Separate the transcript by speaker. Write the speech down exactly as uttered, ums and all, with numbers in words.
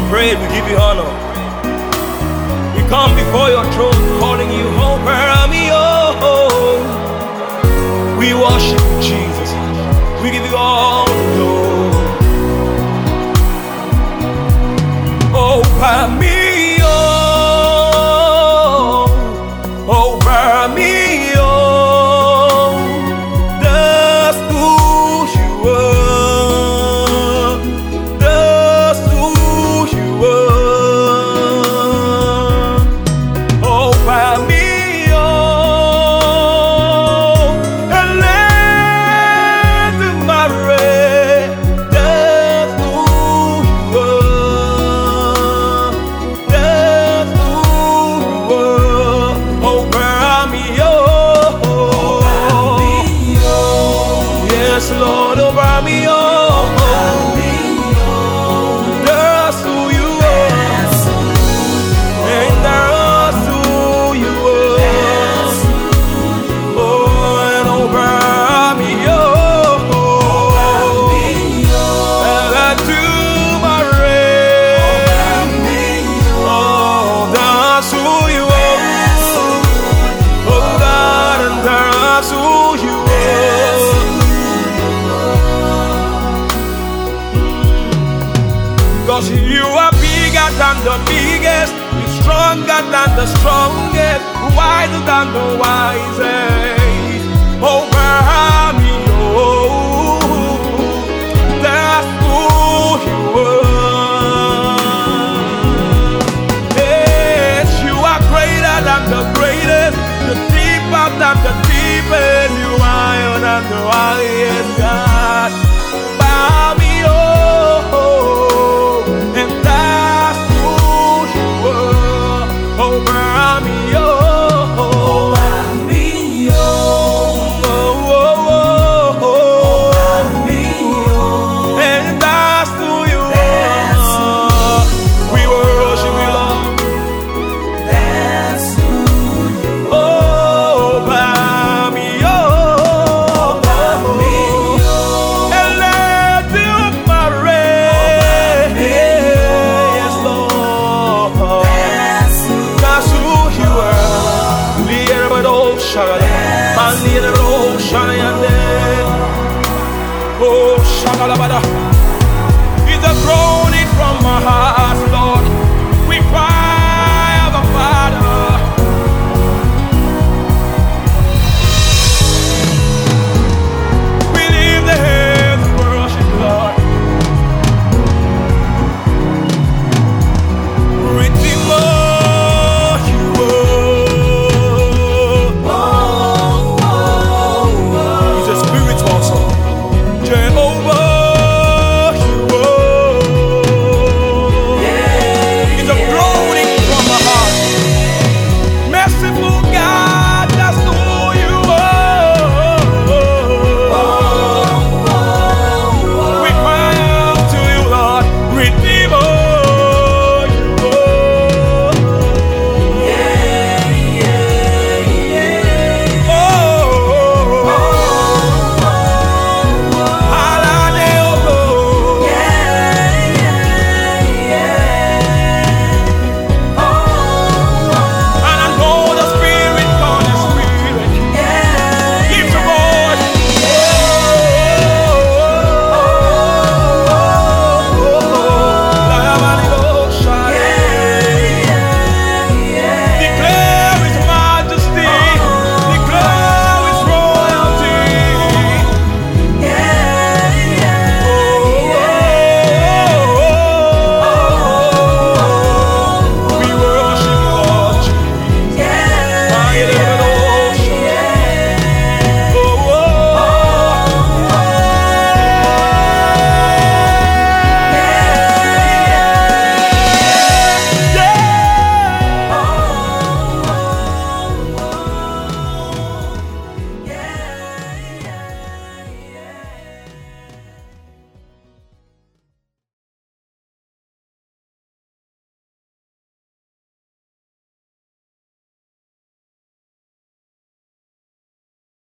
Speaker 1: praise, we give you honor. We come before your throne, calling you home, me, oh. We worship you, Jesus. We give you all the glory. Oh, by me, oh. Oh, by me, oh. That's who you are. That's who you are. Oh, by me, oh. And let my rain. That's who you are. That's who you are. Oh, by me, oh. Yes, Lord, oh, by me, oh. That's who you are. And that's who you are. Oh, and oh, by me, oh. And I do my rain. Oh, that's who you are. Oh, God, and that's who you are. Cause you are bigger than the biggest, you're stronger than the strongest, wiser than the wisest. Oh, me, oh, that's who you are. Yes, you are greater than the greatest, you're deeper than the deepest, you are higher than the highest, God. Bow me, oh. And that's who you are. Oh, by me, oh. Oh, oh, oh, oh. And that's who you are. We worship you, Lord. Oh, by me, oh. And let you my rain. Yes, Lord. That's who you are. Leader but oh, shagala. Man, leader but oh, shagala. Oh, shagala bada. It's a groaning from my heart, Lord. We cry, Abba Father. We leave the hands to worship, Lord. Redeemer, you are. He's a spiritual song. Jehovah.